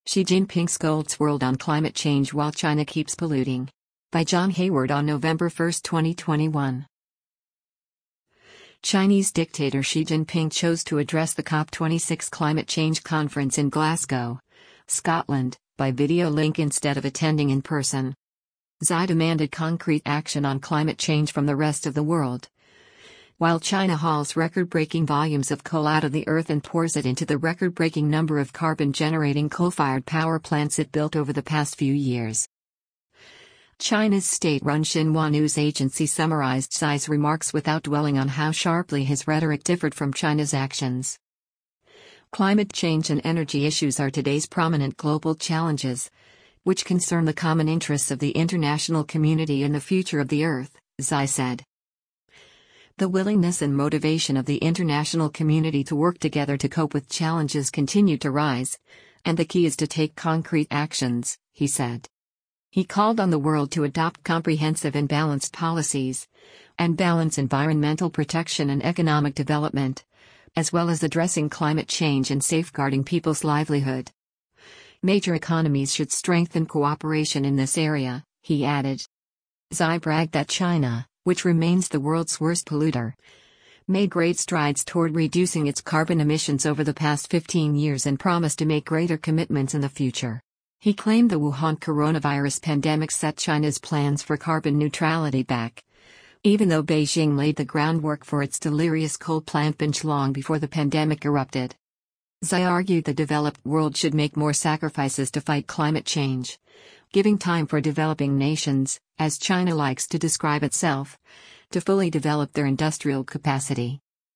Xi Jinping scolds world on climate change while China keeps polluting. By John Hayward on November 1, 2021. Chinese dictator Xi Jinping chose to address the COP26 climate change conference in Glasgow, Scotland, by video link instead of attending in person. Xi demanded concrete action on climate change from the rest of the world. While China hauls record-breaking volumes of coal out of the earth and pours it into the record-breaking number of carbon-generating coal-fired power plants it built over the past few years. China's state-run Xinhua news agency summarized Xi's remarks without dwelling on how sharply his rhetoric differed from China's actions. Climate change and energy issues are today's prominent global challenges, which concern the common interests of the international community and the future of the Earth, Xi said. The willingness and motivation of the international community to work together to cope with challenges continue to rise, and the key is to take concrete actions, he said. He called on the world to adopt comprehensive and balanced policies, and balance environmental protection and economic development, as well as addressing climate change and safeguarding people's livelihood. Major economies should strengthen cooperation in this area, he added. Xi bragged that China, which remains the world's worst polluter, made great strides toward reducing its carbon emissions over the past 15 years and promised to make greater commitments in the future. He claimed the Wuhan coronavirus pandemic set China's plans for carbon neutrality back, even though Beijing laid the groundwork for its delirious coal plant binge long before the pandemic erupted. Xi argued the developed world should make more sacrifices to fight climate change, giving time for developing nations, as China likes to describe itself, to fully develop their industrial capacity.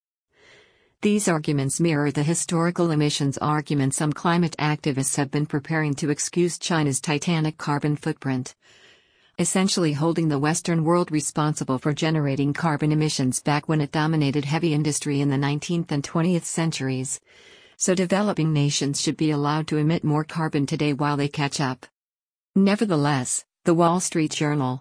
These arguments mirror the historical emissions argument some climate activists have been preparing to excuse China's titanic carbon footprint, essentially holding the Western world responsible for generating carbon emissions back when it dominated heavy industry in the 19th and 20th centuries, so developing nations should be allowed to emit more carbon today while they catch up. Nevertheless, the Wall Street Journal,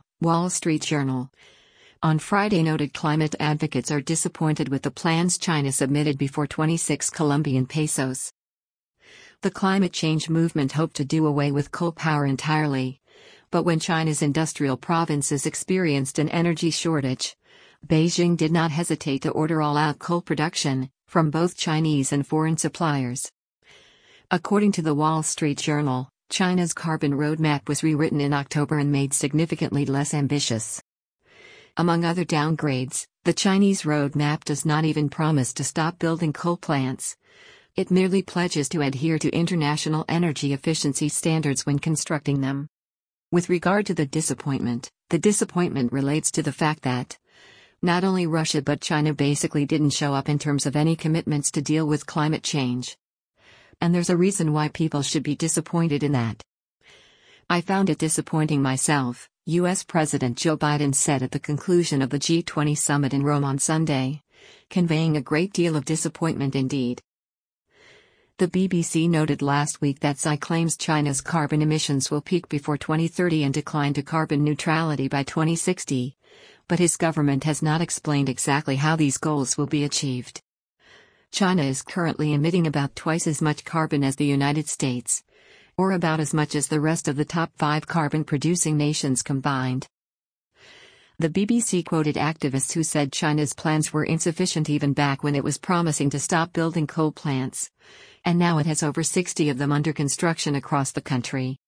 on Friday noted climate advocates are disappointed with the plans China submitted before 26 Colombian pesos. The climate change movement hoped to do away with coal power entirely, but when China's industrial provinces experienced an energy shortage, Beijing did not hesitate to order all-out coal production, from both Chinese and foreign suppliers. According to the Wall Street Journal, China's carbon roadmap was rewritten in October and made significantly less ambitious. Among other downgrades, the Chinese roadmap does not even promise to stop building coal plants. It merely pledges to adhere to international energy efficiency standards when constructing them. With regard to the disappointment relates to the fact that not only Russia but China basically didn't show up in terms of any commitments to deal with climate change. And there's a reason why people should be disappointed in that. I found it disappointing myself, U.S. President Joe Biden said at the conclusion of the G20 summit in Rome on Sunday, conveying a great deal of disappointment indeed. The BBC noted last week that Xi claims China's carbon emissions will peak before 2030 and decline to carbon neutrality by 2060, but his government has not explained exactly how these goals will be achieved. China is currently emitting about twice as much carbon as the United States, or about as much as the rest of the top 5 carbon-producing nations combined. The BBC quoted activists who said China's plans were insufficient even back when it was promising to stop building coal plants, and now it has over 60 of them under construction across the country.